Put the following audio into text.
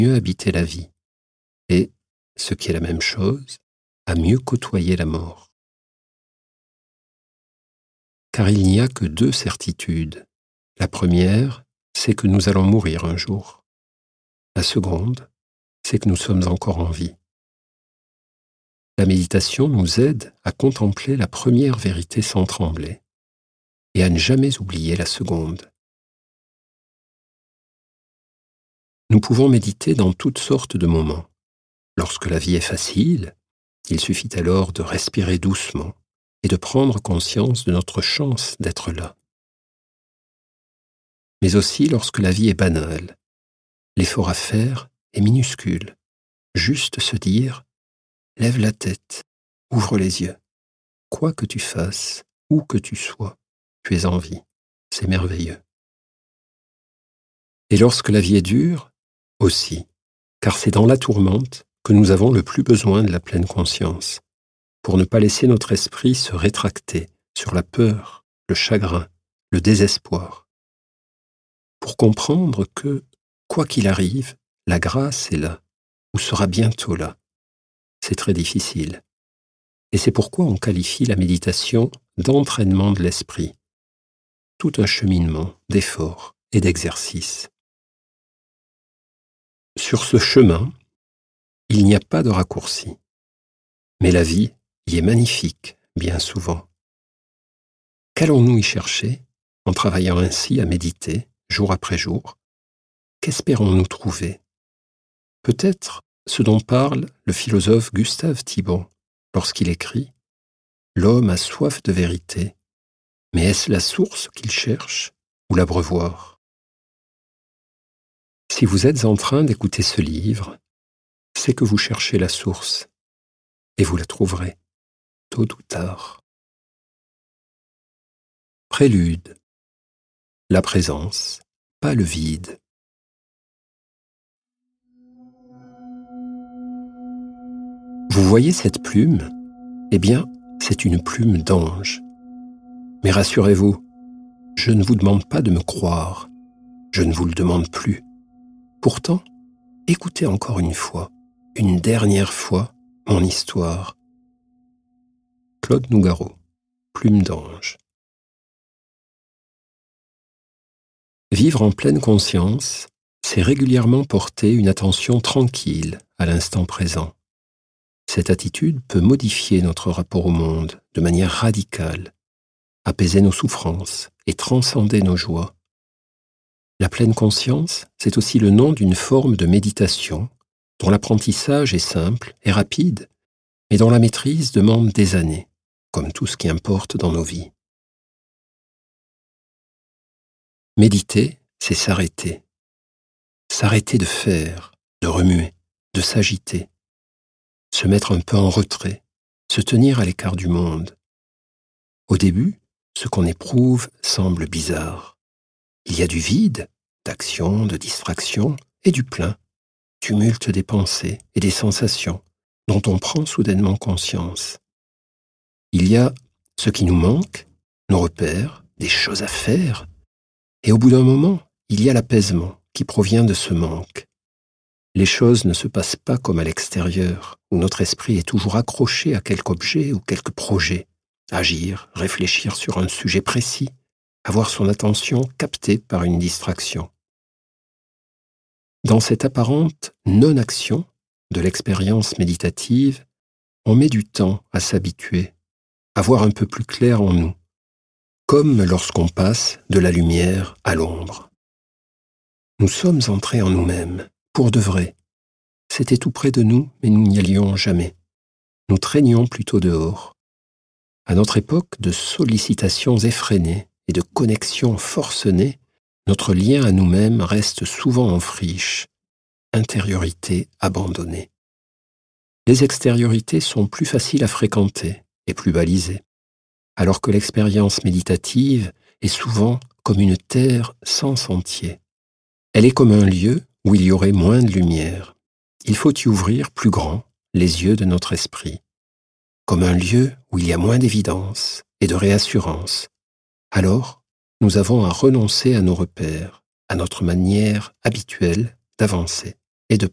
mieux habiter la vie et, ce qui est la même chose, à mieux côtoyer la mort. Car il n'y a que deux certitudes. La première, c'est que nous allons mourir un jour. La seconde, c'est que nous sommes encore en vie. La méditation nous aide à contempler la première vérité sans trembler et à ne jamais oublier la seconde. Nous pouvons méditer dans toutes sortes de moments. Lorsque la vie est facile, il suffit alors de respirer doucement et de prendre conscience de notre chance d'être là. Mais aussi lorsque la vie est banale, l'effort à faire est minuscule. Juste se dire « Lève la tête, ouvre les yeux. Quoi que tu fasses, où que tu sois, tu es en vie. C'est merveilleux. » Et lorsque la vie est dure, aussi, car c'est dans la tourmente que nous avons le plus besoin de la pleine conscience, pour ne pas laisser notre esprit se rétracter sur la peur, le chagrin, le désespoir. Pour comprendre que, quoi qu'il arrive, la grâce est là, ou sera bientôt là. C'est très difficile. Et c'est pourquoi on qualifie la méditation d'entraînement de l'esprit. Tout un cheminement d'effort et d'exercice. Sur ce chemin, il n'y a pas de raccourci. Mais la vie y est magnifique, bien souvent. Qu'allons-nous y chercher en travaillant ainsi à méditer, jour après jour? Qu'espérons-nous trouver? Peut-être ce dont parle le philosophe Gustave Thibon lorsqu'il écrit « L'homme a soif de vérité, mais est-ce la source qu'il cherche ou l'abreuvoir ?» Si vous êtes en train d'écouter ce livre, c'est que vous cherchez la source, et vous la trouverez, tôt ou tard. Prélude. La présence, pas le vide. Vous voyez cette plume? Eh bien, c'est une plume d'ange. Mais rassurez-vous, je ne vous demande pas de me croire. Je ne vous le demande plus. Pourtant, écoutez encore une fois, une dernière fois, mon histoire. Claude Nougaro, Plume d'ange. Vivre en pleine conscience, c'est régulièrement porter une attention tranquille à l'instant présent. Cette attitude peut modifier notre rapport au monde de manière radicale, apaiser nos souffrances et transcender nos joies. La pleine conscience, c'est aussi le nom d'une forme de méditation dont l'apprentissage est simple et rapide, mais dont la maîtrise demande des années, comme tout ce qui importe dans nos vies. Méditer, c'est s'arrêter. S'arrêter de faire, de remuer, de s'agiter. Se mettre un peu en retrait, se tenir à l'écart du monde. Au début, ce qu'on éprouve semble bizarre. Il y a du vide, d'action, de distraction, et du plein, tumulte des pensées et des sensations dont on prend soudainement conscience. Il y a ce qui nous manque, nos repères, des choses à faire, et au bout d'un moment, il y a l'apaisement qui provient de ce manque. Les choses ne se passent pas comme à l'extérieur, où notre esprit est toujours accroché à quelque objet ou quelque projet. Agir, réfléchir sur un sujet précis, avoir son attention captée par une distraction. Dans cette apparente non-action de l'expérience méditative, on met du temps à s'habituer, à voir un peu plus clair en nous, comme lorsqu'on passe de la lumière à l'ombre. Nous sommes entrés en nous-mêmes, pour de vrai. C'était tout près de nous, mais nous n'y allions jamais. Nous traînions plutôt dehors. À notre époque de sollicitations effrénées et de connexions forcenées, notre lien à nous-mêmes reste souvent en friche, intériorité abandonnée. Les extériorités sont plus faciles à fréquenter et plus balisées, alors que l'expérience méditative est souvent comme une terre sans sentier. Elle est comme un lieu où il y aurait moins de lumière. Il faut y ouvrir plus grand les yeux de notre esprit, comme un lieu où il y a moins d'évidence et de réassurance. Alors, nous avons à renoncer à nos repères, à notre manière habituelle d'avancer.